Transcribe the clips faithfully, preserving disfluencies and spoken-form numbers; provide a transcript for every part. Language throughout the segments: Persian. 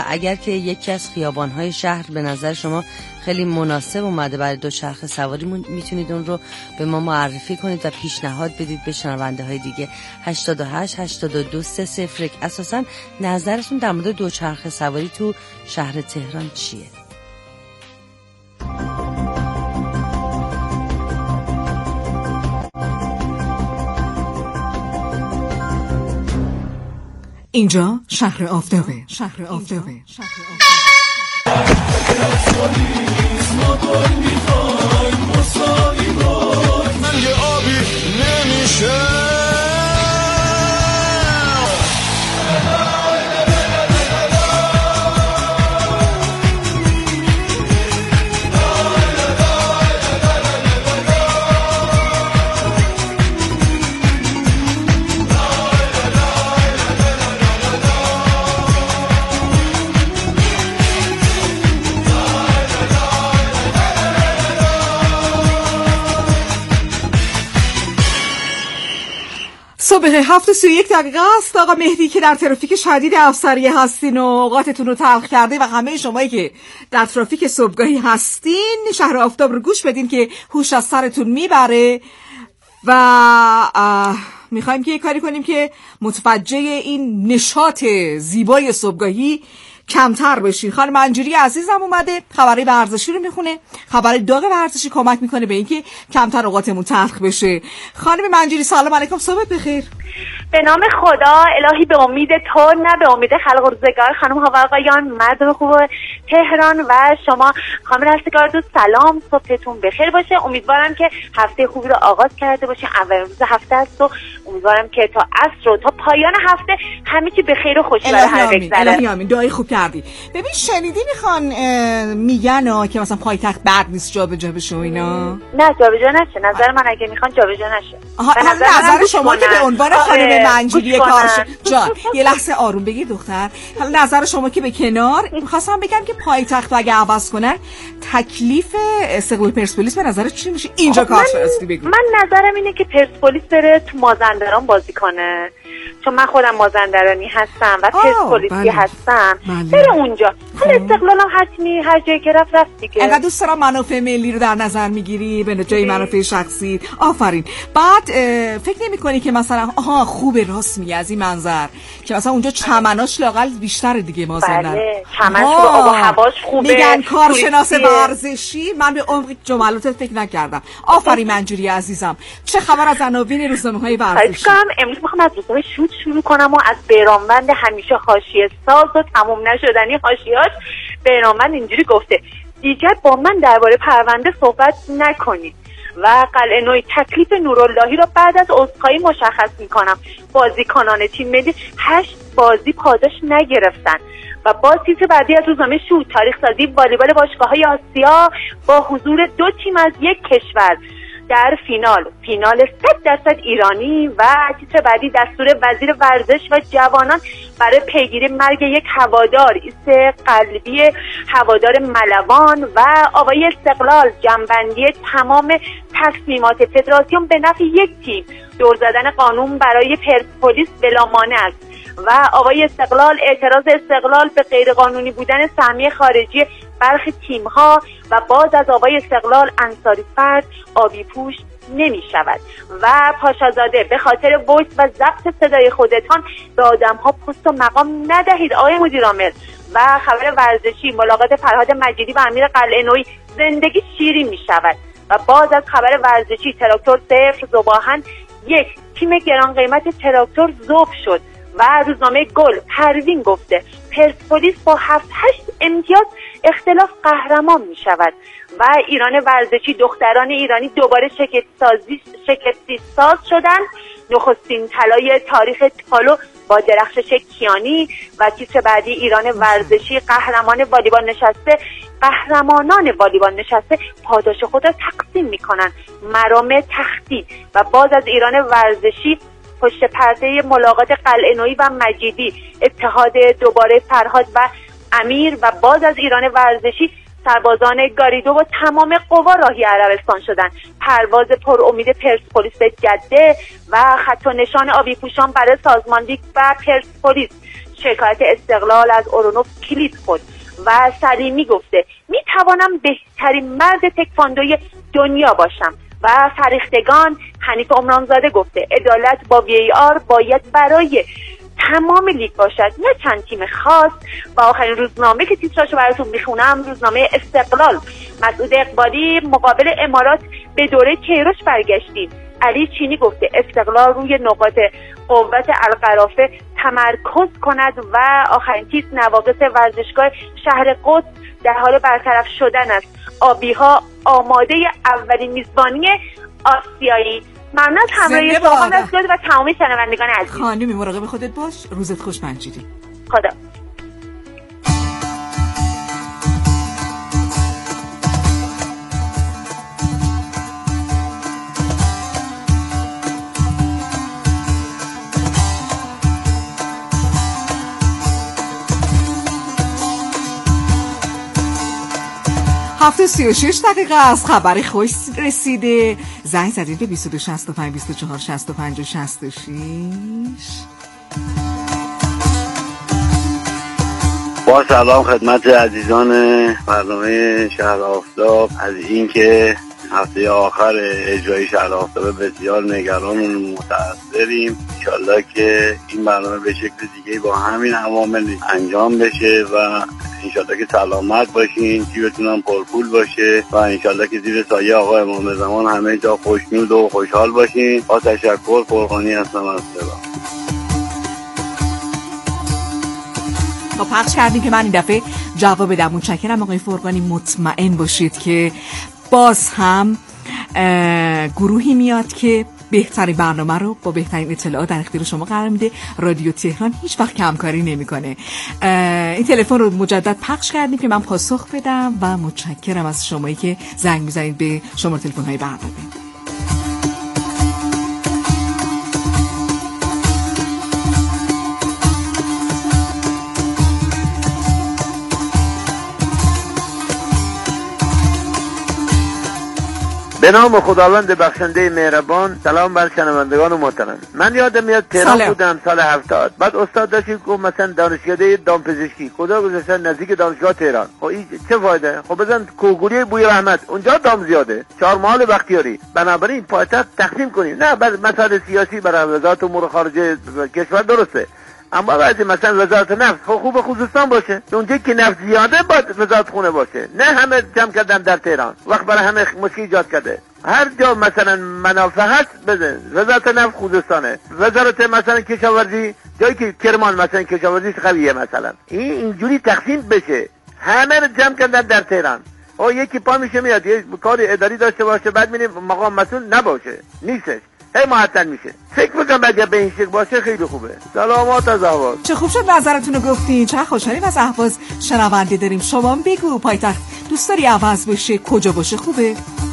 اگر که یکی از خیابان‌های شهر به نظر شما خیلی مناسب اومده برای دوچرخه سواری، میتونید اون رو به ما معرفی کنید و پیشنهاد بدید به شنونده های دیگه. هشتاد و هشت هشتاد و دو سه صفر یک. اساساً نظرتون در مورد دوچرخه سواری تو شهر تهران چیه؟ اینجا شهر آفتابه. شهر آفتابه. شهر من یه آبی نمیشه. صبح هفت و سی و یک دقیقه است. آقا مهدی که در ترافیک شدید افسریه هستین و اوقاتتون رو تلخ کرده و همه شمایی که در ترافیک صبحگاهی هستین، شهر آفتاب رو گوش بدین که هوش از سرتون میبره و میخوایم که یه کاری کنیم که متوجه این نشاط زیبای صبحگاهی کمتر بشین. خانم منجوری عزیزم اومده خبری ورزشی رو میخونه، خبر داغ ورزشی کمک میکنه به اینکه کمتر اوقاتمون تلخ بشه. خانم منجوری سلام علیکم، صبح بخیر. به نام خدا، الهی به امید تو نه به امید خلق و روزگار. خانم ها و آقایان، مردم خوب تهران و شما خانم رستگار دوست، سلام، صبحتون بخیر باشه. امیدوارم که هفته خوبی رو آغاز کرده باشین. اول روز هفته است و امیدوارم که تا عصر و تا پایان هفته همه چی به خیر و خوشی برای هر بگذره. الهی آمین. دعای خوب کردی. ببین شنیدی میخوان میگن که مثلا پایتخت بد نیست جابجا بشه و اینا؟ نه جابجا نشه. نظر من اگه میخوان جابجا نشه. به نظر, نظر شما که به عنوان خانم منجوری کارش جان یه لحظه آروم بگیر دختر. حالا نظر شما که به کنار، می‌خواستم بگم که پایتخت اگه عوض کنن تکلیف استقلال پرسپولیس به نظر چی میشه؟ اینجا کارشناسی بگو. من نظرم اینه که پرسپولیس بره تو مازندران بازی کنه، چون من خودم مازندرانی هستم و پرسپولیسی بله. هستم بله. بره اونجا. حالا استقلالم حتمی هر جایی که رفت رفت دیگه. انقدر دوست دارم منافع ملی رو در نظر میگیری به جای منافع شخصی. آفرین. بعد فکر نمی‌کنی که مثلا آها خوبه، راست میگی از این منظر که مثلا اونجا چمناش لاقل بیشتره دیگه مازندران. بله چمنش و آب و هواش خوبه. میگن کارشناس ورزشی. من به عمق جملاتت فکر نکردم. آفرین منجوری عزیزم. چه خبر از عناوین روزنامه‌های ورزشی؟ امروز می‌خوام از روزنامه شوت شروع کنم و از بهراموند همیشه حاشیه ساز و تموم نشدنی حاشیه‌اش. بهراموند اینجوری گفته: دیگر با من درباره پرونده صحبت نکنید و قلعه نوی تکلیف نوراللهی را بعد از عذرخواهی مشخص میکنم. بازیکنان تیم ملی هشت بازی پاداش نگرفتن. و با تیتر بعدی از روزنامه شوت: تاریخ سازی والیبال باشگاه‌های آسیا با حضور دو تیم از یک کشور در فینال فینال صد درصد ایرانی. و تیتر بعدی: دستور وزیر ورزش و جوانان برای پیگیری مرگ یک هوادار، ایست قلبی هوادار ملوان. و آوای استقلال: جمع‌بندی تمام تصمیمات فدراسیون به نفع یک تیم، دور زدن قانون برای پرسپولیس بلا مانع است. و آوای استقلال: اعتراض استقلال به غیرقانونی بودن سهمیه خارجی برخی تیم‌ها. و باز از آوای استقلال: انصاری فرد آبی پوش نمی شود. و پاشازاده: به خاطر وایس و ضبط صدای خودتان به آدم‌ها پست و مقام ندهید آقای مدیر عامل. و خبر ورزشی: ملاقات فرهاد مجیدی و امیر قلعه نویی، زندگی شیرین می شود. و باز از خبر ورزشی: تراکتور صفر ذوباهن یک، تیم گران قیمت تراکتور ذوب شد. و روزنامه گل: پروین گفته پرسپولیس با هفت هشت امتیاز اختلاف قهرمان می شود. و ایران ورزشی: دختران ایرانی دوباره شگفت سازی شگفتی ساز شدند. نخستین طلای تاریخ تالو با درخشش کیانی. و تیتر بعدی: ایران ورزشی قهرمان والیبال نشسته. قهرمانان والیبال نشسته پاداش خود را تقسیم می‌کنند. مرام تختی. و باز از ایران ورزشی: پشت پرده ملاقات قلعه نویی و مجیدی، اتحاد دوباره فرهاد و امیر. و باز از ایران ورزشی: سربازان گاریدو و تمام قوا راهی عربستان شدند. پرواز پر امید پرسپولیس به جده. و خط و نشان آبی پوشان برای سازماندهی و پرسپولیس: شکایت استقلال از اورونوف کلید خورد و سلیمی گفته می توانم بهترین مرد تکواندوی دنیا باشم و فریختگان حنیف عمرانزاده گفته عدالت با وی ای آر باید برای تمام لیگ باشد نه چند تیم خاص. و آخرین روزنامه که تیتراشو براتون میخونم روزنامه استقلال. مسعود اقبالی مقابل امارات به دوره کیروش برگشتیم. علی چینی گفته استقلال روی نقاط قوت القرافه تمرکز کند. و آخرین تیتر نواقص ورزشگاه شهر قدس در حال برطرف شدن است. آبی‌ها آماده اولین میزبانی آسیایی. ممنون از همراهی شما و تمامی شنوندگان عزیز. خانمی مراقب خودت باش. روزت خوش منجیری. خدا. هفته سی و شش دقیقه از خبر خوش رسیده. زنگ زدید به بیست و دو شصت و پنج بیست و چهار شصت و پنج و شصت و شش. با سلام خدمت عزیزان برنامه شهر آفتاب. از اینکه هفته آخر اجرای شهر آفتاب بسیار نگران و متأثریم. انشالله که این برنامه به شکل دیگه با همین عوامل انجام بشه و انشالله که سلامت باشین، جیبتون هم پرپول باشه و انشالله که زیر سایه آقا امام زمان همه جا خوشنود و خوشحال باشین. با تشکر. فرقانی هستم از سلام. ما پخش کردیم که من این دفعه جواب بدم. متشکرم آقای فرقانی. مطمئن باشید که باز هم گروهی میاد که بهترین برنامه رو با بهترین اطلاعات در اختیار شما قرار میده. رادیو تهران هیچ وقت کمکاری نمیکنه. این تلفن رو مجدد پخش کردیم که من پاسخ بدم و متشکرم از شمایی که زنگ میزنید به شماره تلفن های برنامه. به نام خداوند بخشنده مهربان. سلام بر شنوندگان محترم. من یادم میاد تهران بودم سال هفتاد. بعد استاد داشت گفت مثلا دانشکده دامپزشکی خدا گذاشتن نزدیک دانشگاه تهران. خب این چه فایده؟ خب بزن کوهگوری بوی رحمت اونجا دام زیاده. چهارمحال بختیاری. بنابراین پایتخت تقسیم کنیم. نه بر مسائل سیاسی برای وزارت امور خارجه کشور درسته، اما بعضی مثلا وزارت نفت خوب خوزستان باشه، اونجا که نفت زیاده باید وزارت خونه باشه، نه همه جمع کردن در تهران وقت برای همه مشکل ایجاد کرده. هر جا مثلا منافع هست بده. وزارت نفت خوزستانه، وزارت مثلا کشاورزی جایی که کرمان مثلا کشاورزی قویه مثلا، این اینجوری تقسیم بشه همه رو جمع کردن در تهران. او یکی پا میشه میاد یه کار اداری داشته باشه بعد میبینیم مقام مسئول نباشه، نیستش، هی معطل میشه. فکر میکنم اگه به این شکل باشه خیلی خوبه. سلامات از اهواز. چه خوب شد نظرتون رو گفتین. چه خوشحالیم از اهواز شنونده داریم. شما بگو پایتخت دوست داری عوض بشه کجا باشه خوبه؟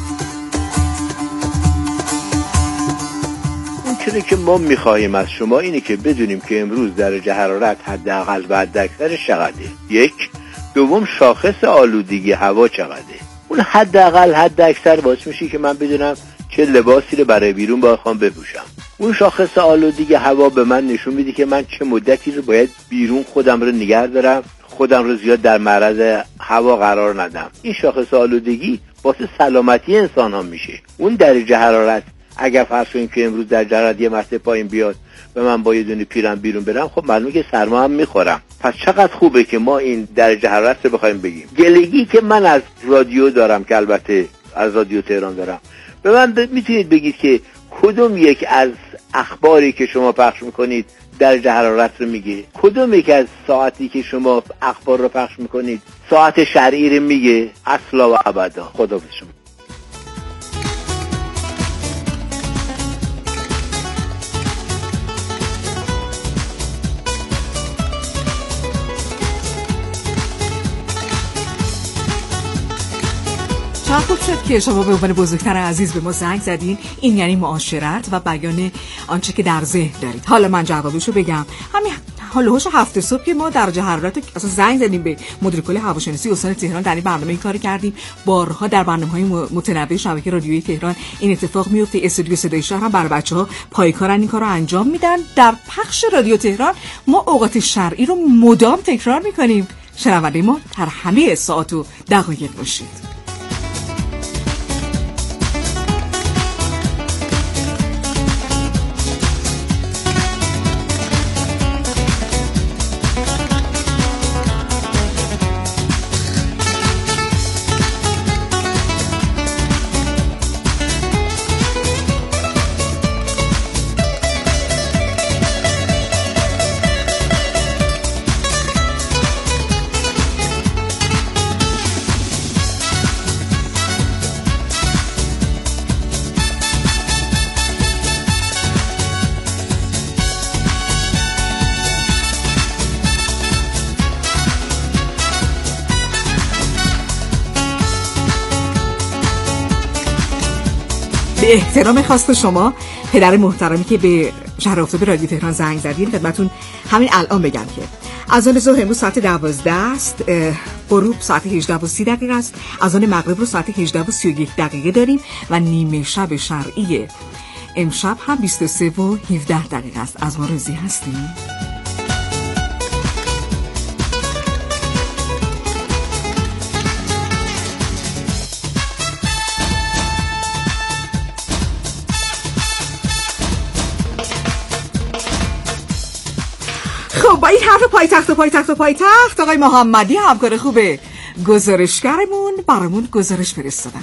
اون چیزی که ما میخواییم از شما اینه که بدونیم که امروز درجه حرارت حداقل و حداکثرش چقدره. یک. دوم شاخص آلودگی هوا چقدره. اون حداقل حداکثر باعث میشه که من بدونم چه لباسی رو برای بیرون بخوام بپوشم. اون شاخص آلودگی هوا به من نشون میده که من چه مدتی رو باید بیرون خودم رو نگه دارم، خودم رو زیاد در معرض هوا قرار ندم. این شاخص آلودگی واسه سلامتی انسان ها میشه. اون درجه حرارت اگر فرض کنیم که امروز درجه حرارت یه مرتبه پایین بیاد و من با یه دونه پیرم بیرون برم، خب معلومه که سرما هم میخورم. پس چقدر خوبه که ما این درجه حرارت رو بخوایم بگیم. گلگی که من از رادیو دارم که البته از رادیو تهران دارم، به من ب... میتونید بگید که کدوم یک از اخباری که شما پخش میکنید درجه حرارت رو میگه؟ کدوم یک از ساعتی که شما اخبار رو پخش میکنید ساعت شرعی رو میگه؟ اصلا و ابدا. خدا به شما. چقدر خوب شد که شما به عنوان بزرگتر عزیز به ما زنگ زدین. این یعنی معاشرت و بیان آنچه که در ذهن دارید. حالا من جوابشو بگم. همین حالا هوش هفته صبح که ما در جهرات اصلا زنگ زدیم به مدیر کل هواشناسی استان تهران، در این برنامه این کارو کردیم. بارها در برنامه‌های متنوع شبکه رادیویی تهران این اتفاق میفته. استودیو صدای شهر هم برای بچه‌ها پایکارن این کارو انجام میدن. در پخش رادیو تهران ما اوقات شرعی رو مدام تکرار میکنیم. شنونده ما در همه ساعات و دقایق باشید. به احترام خاص شما پدر محترمی که به شهر آفتاب رادیو تهران زنگ زدین، خدمتون همین الان بگم که از آن ظهر امروز ساعت دوازده است، غروب ساعت هجده و سی دقیقه است، از آن مغرب رو ساعت هجده و سی و یک دقیقه داریم و نیمه شب شرعی امشب هم بیست و سه و هفده دقیقه است. از ما راضی هستیم؟ خب با این حرف پایتخت و پایتخت و پایتخت آقای محمدی همکار خوبه گزارشگرمون برامون گزارش فرستادن.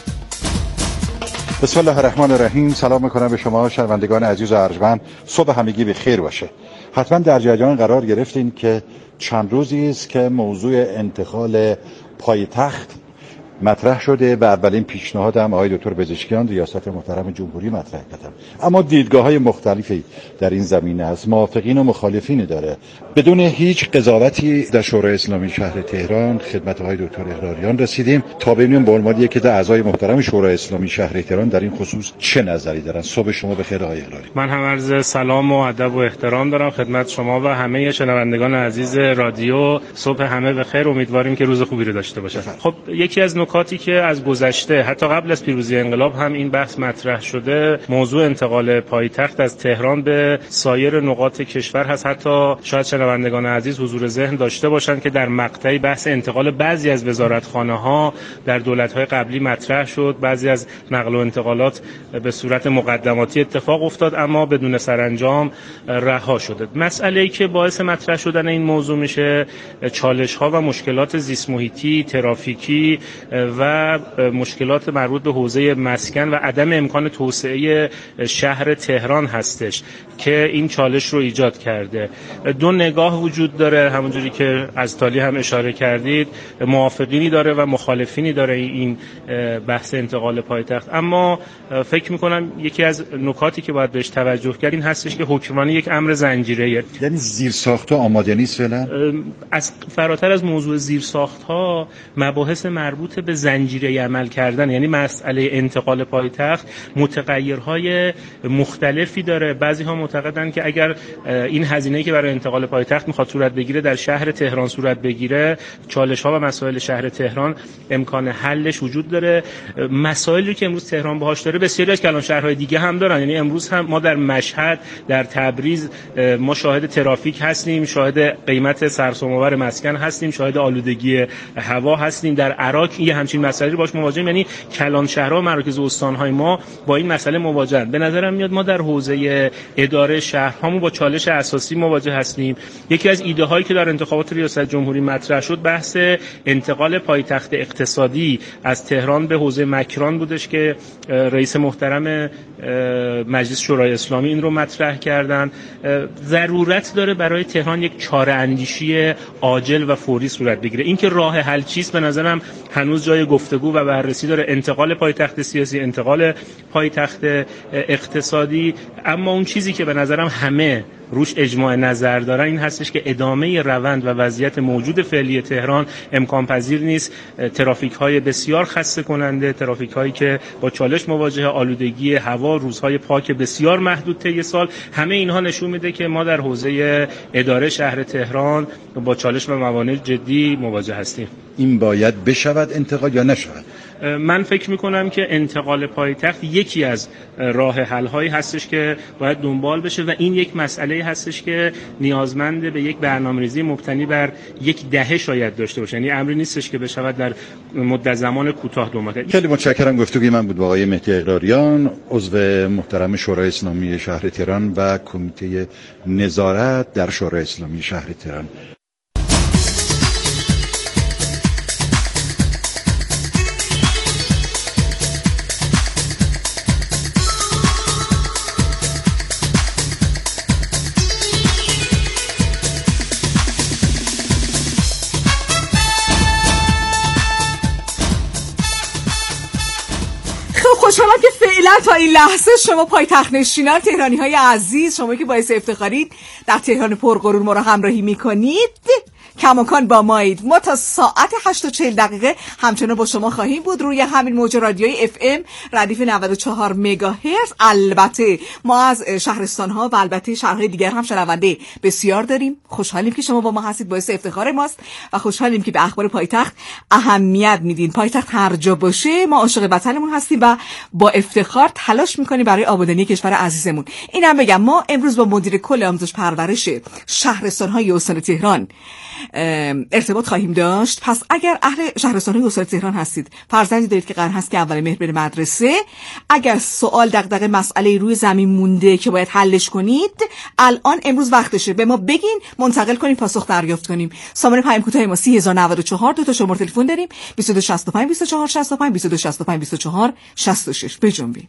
بسم الله الرحمن الرحیم. سلام میکنم به شما شنوندگان عزیز و ارجمند. صبح همگی به خیر باشه. حتما در جریان قرار گرفتین که چند روزی است که موضوع انتقال پایتخت مطرح شده. به اولین پیشنهاد هم آقای دکتر پزشکیان ریاست محترم جمهوری مطرح کردن، اما دیدگاه‌های مختلفی در این زمینه از موافقین و مخالفین داره. بدون هیچ قضاوتی در شورای اسلامی شهر تهران خدمت آقای دکتر اقراریان رسیدیم تا ببینیم به عنوان یکی از اعضای محترم شورای اسلامی شهر تهران در این خصوص چه نظری دارن. صبح شما بخیر آقای اقراری. من هم عرض سلام و ادب و احترام دارم خدمت شما و همه شنوندگان عزیز رادیو. صبح همه بخیر، امیدواریم که روز خوبی رو داشته باشن. خب یکی از نکاتی که از گذشته حتی قبل از پیروزی انقلاب هم این بحث مطرح شده، موضوع انتقال پایتخت از تهران به سایر نقاط کشور هست. حتی شاید شنوندگان عزیز حضور ذهن داشته باشند که در مقطعی بحث انتقال بعضی از وزارتخانه‌ها در دولت‌های قبلی مطرح شد، بعضی از نقل و انتقالات به صورت مقدماتی اتفاق افتاد اما بدون سرانجام رها شده. مسئله‌ای که باعث مطرح شدن این موضوع میشه چالش‌ها و مشکلات زیست محیطی، ترافیکی و مشکلات مربوط به حوزه مسکن و عدم امکان توسعه شهر تهران هستش که این چالش رو ایجاد کرده. دو نگاه وجود داره، همونجوری که از تالی هم اشاره کردید، موافقینی داره و مخالفینی داره این بحث انتقال پایتخت. اما فکر میکنم یکی از نکاتی که باید بهش توجه کرد این هستش که حکمرانی یک امر زنجیره‌ایه. یعنی زیرساخت‌ها آماده نیست فعلا. از فراتر از موضوع زیرساخت‌ها مباحث مربوط به زنجیره عمل کردن، یعنی مسئله انتقال پایتخت متغیرهای مختلفی داره. بعضی ها معتقدن که اگر این هزینه‌ای که برای انتقال پایتخت میخواد صورت بگیره در شهر تهران صورت بگیره، چالش‌ها و مسائل شهر تهران امکان حلش وجود داره. مسائلی که امروز تهران باهاش داره بسیاری از کلان شهرهای دیگه هم دارن. یعنی امروز هم ما در مشهد، در تبریز ما شاهد ترافیک هستیم، شاهد قیمت سرسام‌آور مسکن هستیم، شاهد آلودگی هوا هستیم. در عراق یه همچین مسائلی باش مواجهیم. یعنی کلان شهرها و مراکز استان‌های ما با این مسئله مواجهن. به نظرم میاد ما در حوزه اداره شهرهامون با چالش اساسی مواجه هستیم. یکی از ایده هایی که در انتخابات ریاست جمهوری مطرح شد بحث انتقال پایتخت اقتصادی از تهران به حوزه مکران بودش که رئیس محترم مجلس شورای اسلامی این رو مطرح کردن. ضرورت داره برای تهران یک چاره اندیشی عاجل و فوری صورت بگیره. اینکه راه حل چیست به نظرم هنوز جای گفتگو و بررسی داره. انتقال پایتخت سیاسی، انتقال پایتخت اقتصادی، اما اون چیزی که به نظرم همه روش اجماع نظر دارن این هستش که ادامه روند و وضعیت موجود فعلی تهران امکان پذیر نیست. ترافیک های بسیار خسته کننده، ترافیک هایی که با چالش مواجه، آلودگی هوا، روزهای پاک بسیار محدود طی سال، همه اینها نشون میده که ما در حوزه اداره شهر تهران با چالش و موانع جدی مواجه هستیم. این باید بشود انتقال یا نشود؟ من فکر میکنم که انتقال پایتخت یکی از راه حل هایی هستش که باید دنبال بشه و این یک مسئله هستش که نیازمند به یک برنامه‌ریزی مبتنی بر یک دهه شاید داشته باشه، یعنی امری نیستش که بشود در مدت زمان کوتاه دنبال کرد. خیلی متشکرم. گفتگوی من بود با آقای مهدی اقراریان، عضو محترم شورای اسلامی شهر تهران و کمیته نظارت در شورای اسلامی شهر تهران. خوشحالم که فعلا تا این لحظه شما پایتخت نشینان تهرانی های عزیز، شما که باعث افتخارید در تهران پرغرور ما را همراهی میکنید، کماکان با مایید. ما تا ساعت هشت و چهل دقیقه همچنان با شما خواهیم بود روی همین موج رادیوی اف ام ردیف نود و چهار مگاهرتز. البته ما از شهرستان ها و البته شهرهای دیگر هم شنونده بسیار داریم. خوشحالیم که شما با ما هستید، باعث افتخار ماست و خوشحالیم که به اخبار پایتخت اهمیت میدین. پایتخت هر جا باشه ما عاشق وطنمون هستیم و با افتخار تلاش میکنیم برای آبادانی کشور عزیزمون. اینم بگم ما امروز با مدیر کل آموزش پرورش شهرستان های استان تهران ارتباط خواهیم داشت. پس اگر اهل شهرستان استان تهران هستید، فرزندی دارید که قرار هست که اول مهر بره مدرسه، اگر سوال دغدغه مسئله روی زمین مونده که باید حلش کنید، الان امروز وقتشه، به ما بگین منتقل کنیم پاسخ دریافت کنیم. سامانه پیام کوتاه ما سی هزار و نود و چهار، دو تا شماره تلفن داریم بیست و دو شصت و پنج بیست و چهار شصت و پنج بیست و دو شصت و پنج بیست و چهار شصت و شش. بجنبید.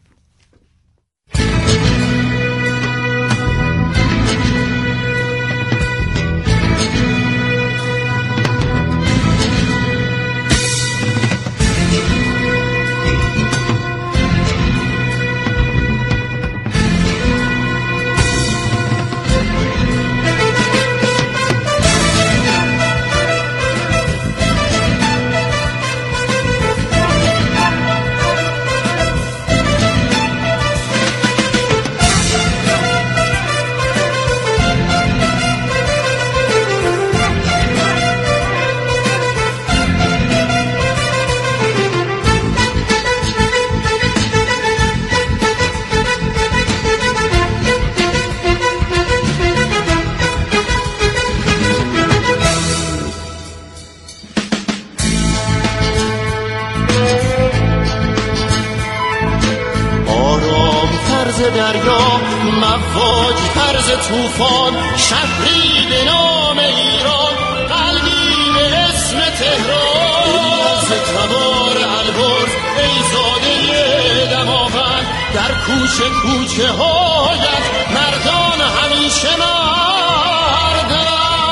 دریا مواج طرز طوفان، شهری به نام ایران، قلبی به اسم تهران. از تبار البرز ای زاده دماوند، در کوچه کوچه هایت مردان همیشه مردند.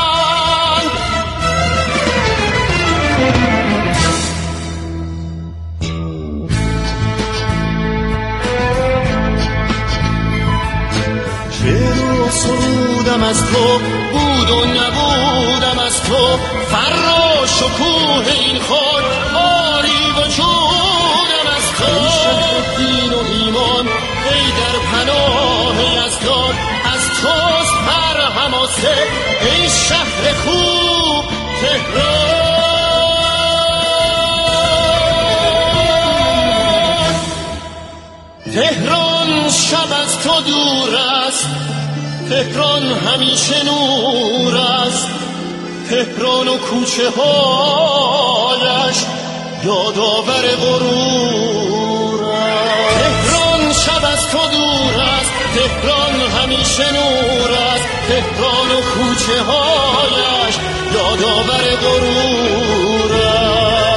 سرودم از تو بود و نبودم از تو، فر و شکوه این خود آری وجودم از تو. ای شهر دین و ایمان، ای در پناه یزدان، از توست هر حماسه ای شهر خوب تهران. تهران شب از تو دور است، تهران همیشه نور است، تهران و کوچه هایش یادآور غرور است. تهران شب از تو دور است، تهران همیشه نور است، تهران و کوچه هایش یادآور غرور است.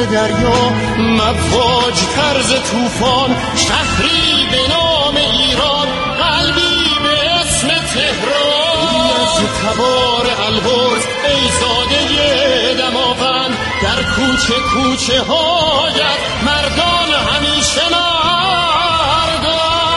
دریا، مواج طرز طوفان، شهری به نام ایران، قلبی به اسم تهران. از تبار البرز ای زاده دماوند، در کوچه کوچه هایت مردان همیشه مردان.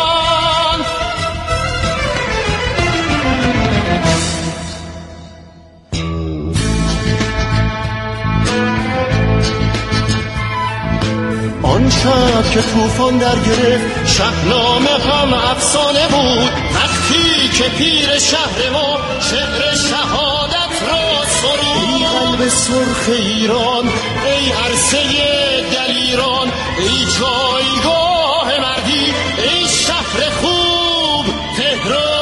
آن شب که طوفان در گرفت، شهنامه هم افسانه بود. وقتی که پیر شهر ما شعر شهادت را سرود. ای قلب سرخ ایران، ای عرصه دلیران، ای جایگاه مردی، ای شهر خوب تهران.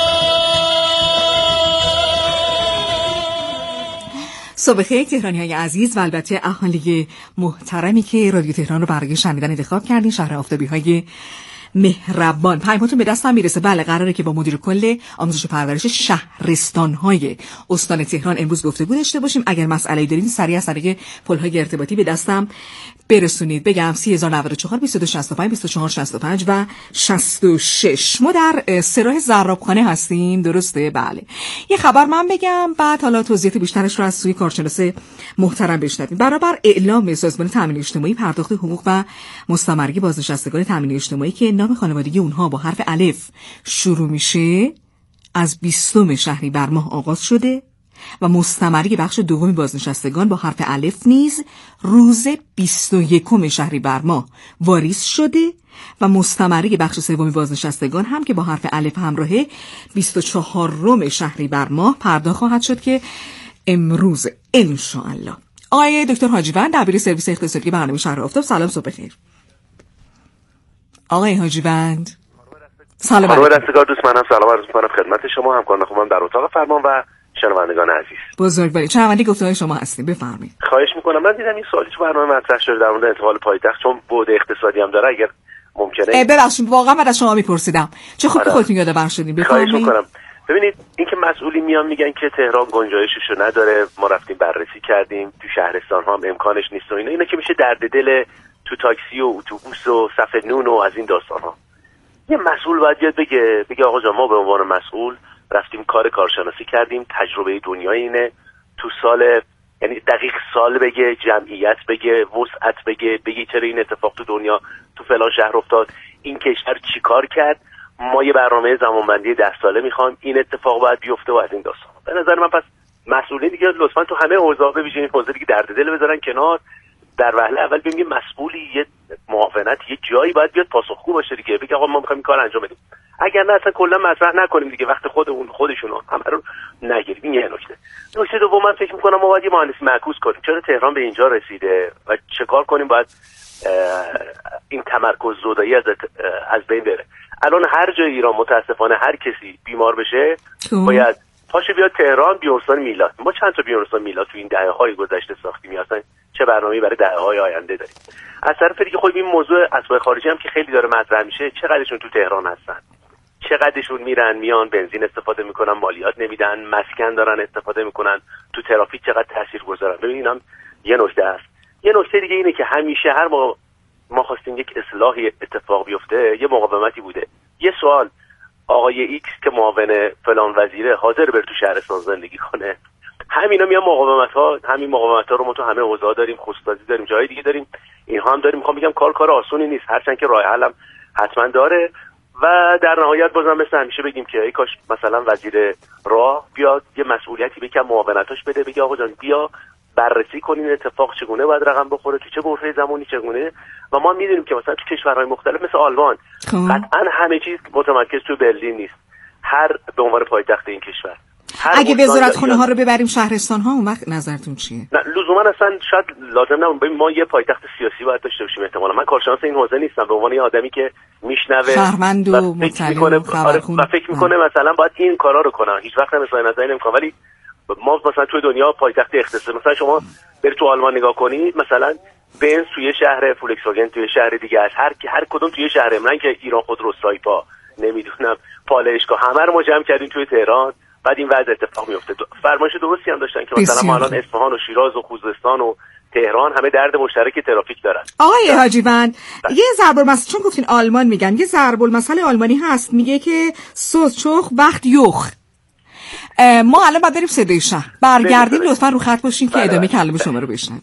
صبح خیر تهرانی های عزیز و البته اهالی محترمی که رادیو تهران رو برای شنیدن انتخاب کردین. شهر آفتابی های مهربان، پیامتون به دستم میرسه. بله، قراره که با مدیر کل آموزش و پرورش شهرستان‌های استان تهران امروز گفتگو داشته باشیم. اگر مسئله‌ای دارین سریع از طریق پل‌های ارتباطی به دستم برسونید. بگم سه هزار و نود و چهار بیست و دو شصت و پنج بیست و چهار شصت و پنج و شصت و شش. ما در سراح زرابخانه هستیم، درسته؟ بله. یه خبر من بگم، بعد حالا توضیحات بیشترش رو از سوی کارشناس محترم بشنویم. برابر اعلام سازمان تامین اجتماعی پرداخت حقوق و مستمرگی بازنشستگان تامین اجتماعی که نام خانوادگی اونها با حرف الف شروع میشه، از بیستم شهریور ماه آغاز شده و مستمری بخش دوم بازنشستگان با حرف الف نیز روز بیست و یکم شهریور ماه واریز شده و مستمری بخش سوم بازنشستگان هم که با حرف الف همراهه بیست و چهارم شهریور ماه پرداخت خواهد شد که امروز ان شاء الله. آقای دکتر حاجیوند، دبیر سرویس اقتصادی برنامه شهر آفتاب، سلام، صبح خیر. آقای حاجیوند سلام علیکم. رستگار دوست، منم سلام عرض می‌کنم خدمت شما، همکاران خوبم در اتاق فرمان و شنوندگان عزیز. بزرگواری، شنونده گفته‌های شما هستیم، بفرمایید. خواهش می‌کنم. من دیدم این سوالی تو برنامه مطرح شده در مورد انتقال پایتخت، چون بعد اقتصادی هم داره، اگر ممکنه. ببخشید واقعا من از شما میپرسیدم، چه خوب که خودتون یادآور شدین. بفرمایید. خواهش می‌کنم. ببینید، اینکه مسئولین میان میگن که تهران گنجایششو نداره، ما رفتیم بررسی کردیم، تو شهرستان‌ها هم امکانش نیست و اینا، اینا که میشه درد دل تو تاکسی و اتوبوس و صف نون و از این داستان‌ها. یه مسئول باید بیاد بگه بگه آقا جان، ما به عنوان مسئول رفتیم کار کارشناسی کردیم، تجربه دنیای اینه، تو سال، یعنی دقیق سال بگه، جمعیت بگه، وسعت بگه، بگه چرا این اتفاق تو دنیا تو فلان شهر افتاد، این کشور چی کار کرد، ما یه برنامه زمانبندی ده ساله میخوایم، این اتفاق باید بیفته و از این داستان. به نظر من پس مسئولین دیگه لطفاً تو همه حوزه‌ها ببینید حوزه دیگه درد دل بذارن کنار، در وهله اول ببینیم مسئولی یه معاونت یه جایی باید بیاد پاسخگو باشه دیگه، بگه آقا ما می‌خوایم این کار انجام بدیم. اگر نه اصلا کلا مطرح نکنیم دیگه، وقت خودمون خودشون همه رو نگیریم. این یه نکته. نکته دوم، من فکر می‌کنم ما باید یه مهندسی معکوس کنیم، چرا تهران به اینجا رسیده و چه کار کنیم باید این تمرکز زدایی از از بین بره. الان هر جای ایران متاسفانه هر کسی بیمار بشه باید پاشه بیاد تهران بیمارستان میلاد. ما چند تا بیمارستان میلاد تو این دهه‌های گذشته ساختیم، اصلا چه برنامه‌ای برای دهه‌های آینده داریم. از طرف دیگه خب این موضوع اسباب خارجی هم که خیلی داره مطرح میشه، چقدرشون تو تهران هستن، چقدرشون میرن میان بنزین استفاده میکنن، مالیات نمیدن، مسکن دارن استفاده میکنن، تو ترافیک چقدر تاثیرگذارن. ببینید هم یه نکته است. یه نکته دیگه اینه که همیشه هر موقع ما خواستیم یک اصلاحی اتفاق بیفته یه مقاومتی بوده. یه سوال، آقای ایکس که معاون فلان وزیره حاضر بره تو شهرستان زندگی کنه؟ همینا میان مقاومت ها، همین مقاومت ها رو ما تو همه حوزه‌ها داریم، خصوصی داریم، جای دیگه داریم، اینها هم داریم. میخوام بگم کار کار آسونی نیست، هرچند که راه حل هم حتما داره و در نهایت بازم مثل همیشه بگیم که ای کاش مثلا وزیر راه بیاد یه مسئولیتی بکن معاونتاش بده، بگه آقا جان بیا بررسی کنین اتفاق چگونه باید رقم بخوره، تو چه برهه زمانی چگونه. و ما میدونیم که مثلا تو کشورهای مختلف مثل آلمان قطعا همه چیز متمرکز تو برلین نیست، هر به عنوان پایتخت این کشور. اگه وزارتخونه ها رو ببریم شهرستان ها، اون وقت نظرتون چیه؟ نه لزوما اصلا شاید لازم نبود. ما یه پایتخت سیاسی باید داشته باشیم احتمالاً. من کارشناس این حوزه نیستم، به عنوان یه آدمی که میشنوه شهروند و مطلع و خبرخون و فکر میکنه مثلا باید این کارا رو کنن، هیچ وقت هم اصلا نظری نمیکنم. ولی ما مثلا توی دنیا پایتخت اختصاصی، مثلا شما برید تو آلمان نگاه کنید، مثلا بنز توی شهر، فولکس واگن توی شهر دیگه است، هر هر کدوم توی شهر من که ایران خودرو، سایپا، نمیدونم پالایشگاه، همه رو ما جمع کردیم توی تهران، بعد این وضع اتفاق میفته. فرمایش درستی هم داشتن که مثلا ما الان اصفهان و شیراز و خوزستان و تهران همه درد مشترک ترافیک دارن. آقای حاجیوند یه ضرب المثل، چون گفتین آلمان میگن، یه ضرب المثل آلمانی هست میگه که سوچخ وقت یوخ. ما الان باید بریم صدای شهر، برگردیم لطفا رو خط باشین که ادامه کلام شما رو بشنویم.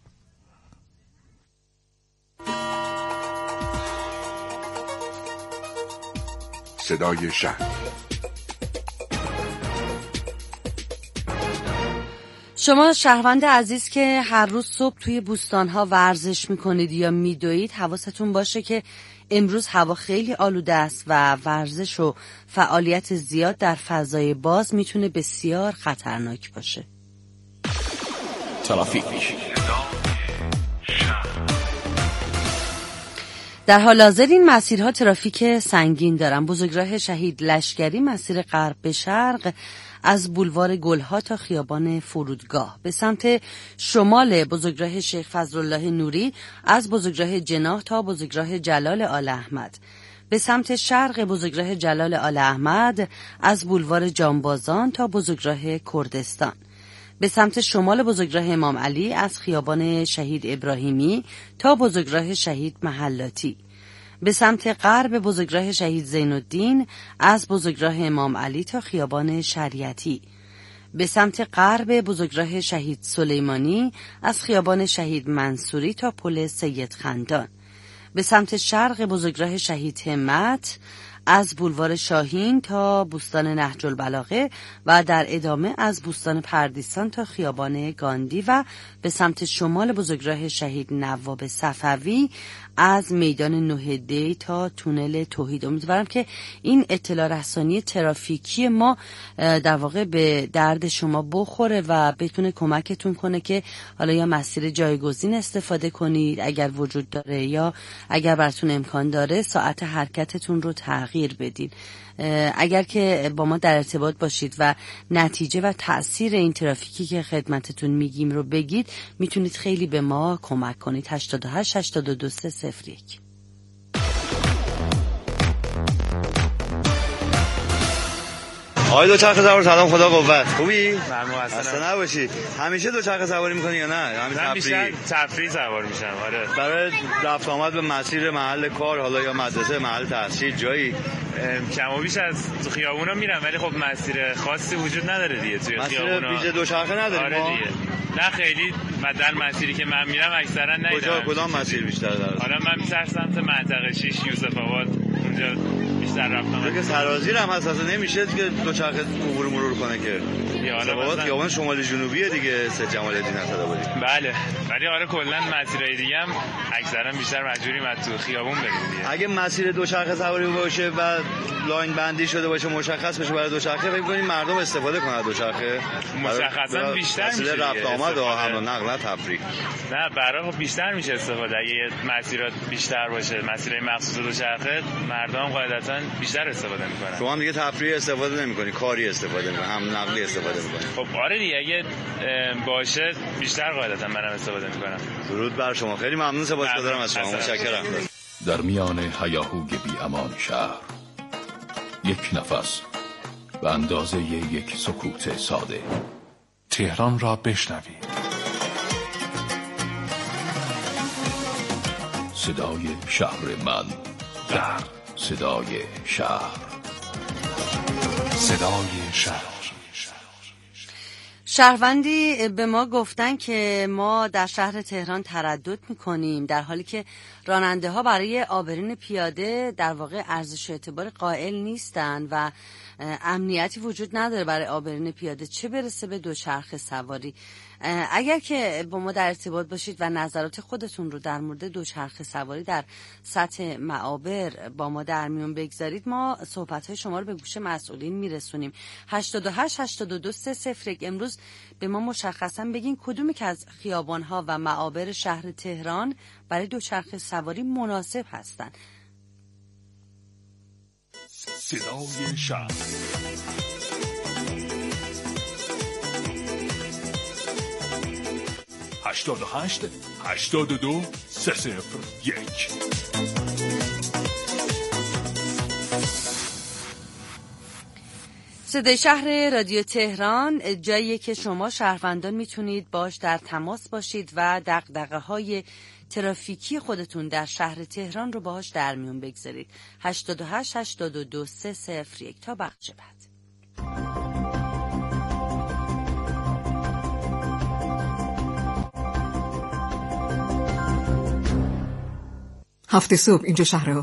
صدای شهر. شما شهروند عزیز که هر روز صبح توی بوستان‌ها ورزش می‌کنید یا می‌دوید، حواستون باشه که امروز هوا خیلی آلوده است و ورزش و فعالیت زیاد در فضای باز میتونه بسیار خطرناک باشه. ترافیک. در حال حاضر این مسیرها ترافیک سنگین دارن. بزرگراه شهید لشکری مسیر غرب به شرق از بولوار گلها تا خیابان فرودگاه، به سمت شمال بزرگراه شیخ فضلالله نوری از بزرگراه جناح تا بزرگراه جلال آل احمد، به سمت شرق بزرگراه جلال آل احمد از بولوار جانبازان تا بزرگراه کردستان، به سمت شمال بزرگراه امام علی از خیابان شهید ابراهیمی تا بزرگراه شهید محلاتی، به سمت غرب بزرگراه شهید زین الدین از بزرگراه امام علی تا خیابان شریعتی، به سمت غرب بزرگراه شهید سلیمانی از خیابان شهید منصوری تا پل سید خندان، به سمت شرق بزرگراه شهید همت از بولوار شاهین تا بوستان نهج البلاغه و در ادامه از بوستان پردیسان تا خیابان گاندی، و به سمت شمال بزرگراه شهید نواب صفوی از میدان نهده تا تونل توحید. امیدوارم که این اطلاع رسانی ترافیکی ما در واقع به درد شما بخوره و بتونه کمکتون کنه که حالا یا مسیر جایگزین استفاده کنید اگر وجود داره، یا اگر براتون امکان داره ساعت حرکتتون رو تغییر بدین. اگر که با ما در ارتباط باشید و نتیجه و تأثیر این ترافیکی که خدمتتون میگیم رو بگید، میتونید خیلی به ما کمک کنید. هشتاد و هشت هشتاد و دو سه صفر یک. آقای دوچرخه سوار سلام، خدا قوت. خوبی؟ ممنون. اصلا نباشی. همیشه دوچرخه سواری میکنی یا نه؟ همین بیشتر تفریح سوار میشم. آره. برای رفت آمد به مسیر محل کار، حالا یا مدرسه، محل تحصیل، جایی کم و بیش از تو خیابونا میرم، ولی خب مسیر خاصی وجود نداره دیگه توی خیابونا. مسیر ویژه دوچرخه نداره. آره دیگه. نه خیلی. در مسیری که من میرم اکثرا ندیدم. کجا کدام مسیر بیشتر داره؟ حالا من می‌سر سمت منطقه شش یوسف آباد، اونجا بیشتر رفتم. دیگه سرازی هم هست، اصلا نمیشه که دوچرخه عبور مرور کنه که. یا حالا خیابان شمال جنوبیه دیگه، سید جمال الدین اسدآبادی. بله. ولی آره کلا مسیرهای دیگه هم اکثرا بیشتر مجبوریم از تو خیابون بریم دیگه. اگه مسیر دوچرخه سواری باشه و لاین بندی شده باشه، مشخص بشه برای دوچرخه، فکر کنید مردم استفاده کنن دوچرخه. مشخصا بیشتر میشه رفت آمد و حمل و نقل، نه تفریح. نه برای بیشتر میشه استفاده. اگه مسیرات بیشتر باشه، مسیرهای مخصوص دوچرخه، مردم قاعدتا بیشتر استفاده میکنن. شما هم دیگه تفریح استفاده نمیکنی، کاری استفاده میکنی، هم نقلی استفاده میکنی. خب آره دیگه، اگه باشه بیشتر قاعدتا منم استفاده میکنم. درود بر شما، خیلی ممنون، سپاسگزارم از شما، متشکرم. در میان هیاهوی بی امان شهر، یک نفس به اندازه یک سکوت ساده، تهران را بشنوید. صدای شهر من در صدای شهر. صدای شهر. شهروندی به ما گفتن که ما در شهر تهران تردد میکنیم، در حالی که راننده ها برای عابرین پیاده در واقع ارزش و اعتبار قائل نیستن و امنیتی وجود نداره برای عابرین پیاده، چه برسه به دوچرخه سواری. اگر که با ما در ارتباط باشید و نظرات خودتون رو در مورد دوچرخه سواری در سطح معابر با ما در میون بگذارید، ما صحبت‌های شما رو به گوش مسئولین میرسونیم. هشتاد و هشت هشتاد و دو سه صفر یک. امروز به ما مشخصا بگین کدومی که از خیابان‌ها و معابر شهر تهران برای دوچرخه سواری مناسب هستند. صدای شهر. هشتاد و هشت هشتاد و دو سه صفر یک. صدای شهر رادیو تهران جاییه که شما شهروندان میتونید باش در تماس باشید و دغدغه‌های ترافیکی خودتون در شهر تهران رو باهاش در میون بگذارید. هشتاد و هشت هشتاد و دو سه صفر یک تا بخش بعد. هفت صبح اینجا شهر